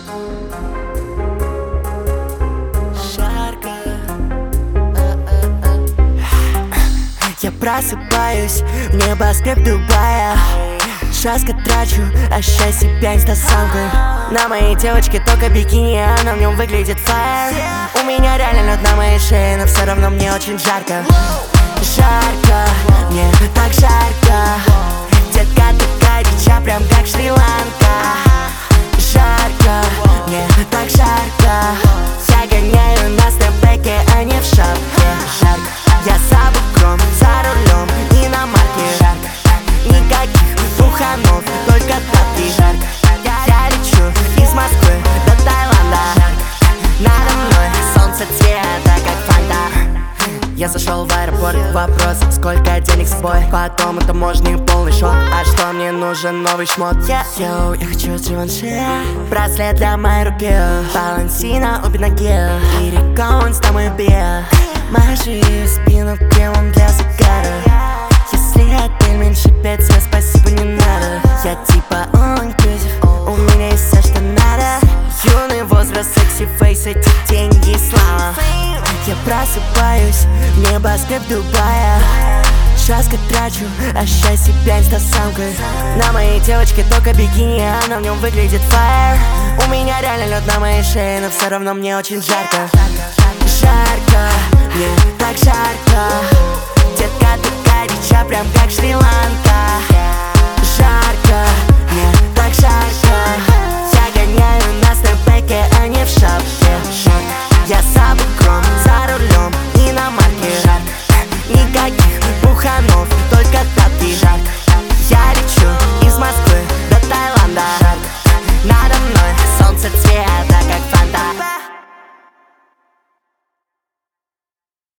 Жарко. Я просыпаюсь в небоскреб Дубая. Жестко трачу, ощущаю себя инстасамкой. На моей девочке только бикини, она в нем выглядит фаер. У меня реально лед на моей шее, но все равно мне очень жарко. Жарко, мне так жарко. Детка, ты горяча, прям как Шри-Ланка. Жарко, мне так жарко. Я гоняю на степбеке, а не в шапке. Жарко, я за бугром, за рулем, иномарки. Жарко, никаких буханов, только тапки. Жарко, я лечу из Москвы до Таиланда. Жарко, надо мной солнце цвета, как фонтан. Я зашел в аэропорт, вопрос, сколько денег с собой. Потом это таможенный полный шок. А что мне нужен новый шмот? Йоу, я хочу Живанши. Браслет для моей руки, Балансина, обе ноги. И реконс на мою бе. Мажи спину кремом для загара. Если отель меньше 5 звезд, спасибо, не надо. Я типа all inclusive, у меня есть все, что надо. Юный возраст, секси фейс, эти деньги и слава. Я просыпаюсь в небоскреб Дубая. Жестко трачу, ощущаю себя инстасамкой. На моей девочке только бикини, она в нем выглядит фаер. У меня реально лед на моей шее, но все равно мне очень жарко. Жарко, мне так жарко. Детка, ты горяча, прям как Шри-Ланка.